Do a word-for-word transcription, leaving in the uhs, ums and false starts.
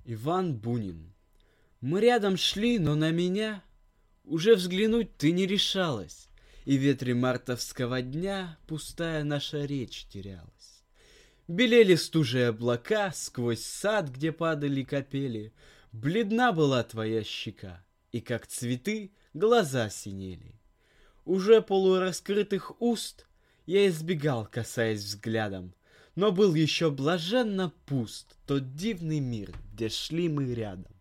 Иван Бунин. Мы рядом шли, но на меня уже взглянуть ты не решалась, и в ветре мартовского дня пустая наша речь терялась. Белели стужие облака сквозь сад, где падали капели, бледна была твоя щека, и как цветы глаза синели. Уже полураскрытых уст я избегал, касаясь взглядом, но был еще блаженно пуст тот дивный мир, где шли мы рядом.